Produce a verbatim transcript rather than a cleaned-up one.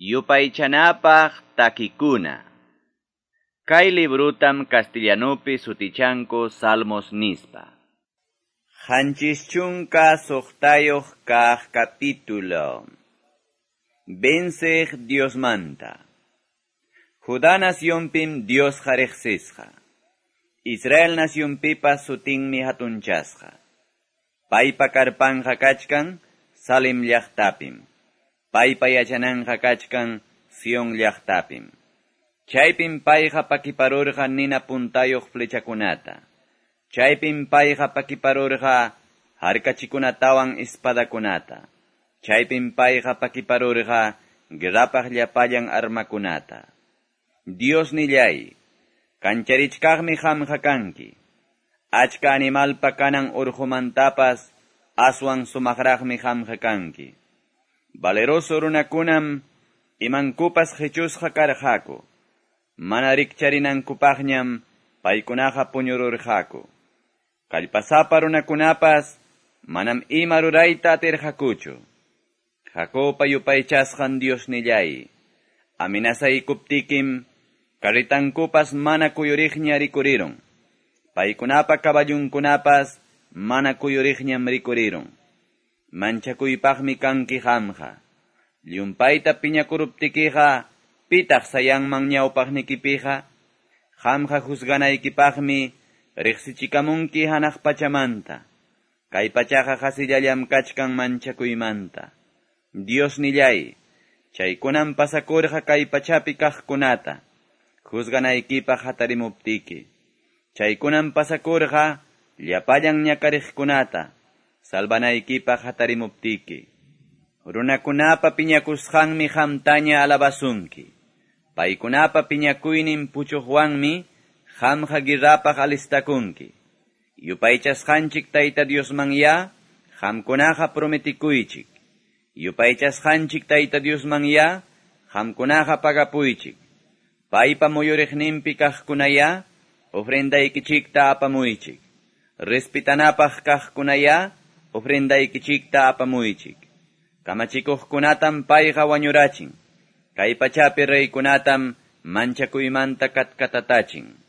Yupaychanapaq takikuna. Kay librutam castellanopi sutichanku Salmos nispa. Hanchischunka soqtayoq kaq capítulo. Vencer Dios manta. Judá nacionpim Dios jarexisqa. Israel nacionpipas sutinmi hatunchasqa. Paypa karpanja kachkan Salim llaqtapim. Paypa yachananja kachkan Sion llaqtapim. Chaypim payqa pakiparurqa nina puntayoq flechakunata. Chaypim payqa pakiparurqa harkachikunatawan espadakunata. Chaypim payqa pakiparurqa guerrapaq llapallan armakunata. Dios nillay, kancharichkaqmi qamqa kanki. Achka animalpa kanan urqumantapas aswan sumaqraqmi qamqa kanki. Valeroso runakunam imankupas qhichusqa karqaku. Mana rikcharinankupaqñam paykunaqa puñururqaku. Kallpasapa runakunapas manam ima rurayta atirqakuchu. Jacopa yupaychasqan Dios nillay. Amenazaykuptikim karitankupas mana kuyuriqña rikuriron. Paykunapa kaballunkunapas mana kuyuriqñam rikuriron. Manchakuypaqmi kanki qamqa. Llumpayta piñakuruptikiqa pitaq sayanman ñawpaqnikipiqa. Qamqa juzganaykipaqmi riqsichikamunki hanaq pachamanta. Kay pachaqa qasillallam kachkan manchakuymanta. Dios nillay, chaykunan pasakurqa kay pachapi kaqkunata. Juzganaykipaq hatarimuptiki. Chaykunan pasakurqa llapallan ñakariqkunata. Salvanaykipaq hatarimuptiki. Runakunapa piñakusqanmi qamtaña alabasunki. Paykunapa piñakuynin puchuqwanmi qamqa guerrapaq alistakunki. Yupaychasqanchik Tayta Diosmanya qamkunaqa prometikuychik. Yupaychasqanchik Tayta Diosmanya qamkunaqa pagapuychik. Paypa muyuriqninpi kaqkunaya ofrendaykichikta apamuychik. Respitanapaq kaqkunaya ofrendaykichikta apamuychik. Kamachikuqkunatam payqa wañurachin. Kay pachapi reykunatam manchakuymanta katkatatachin.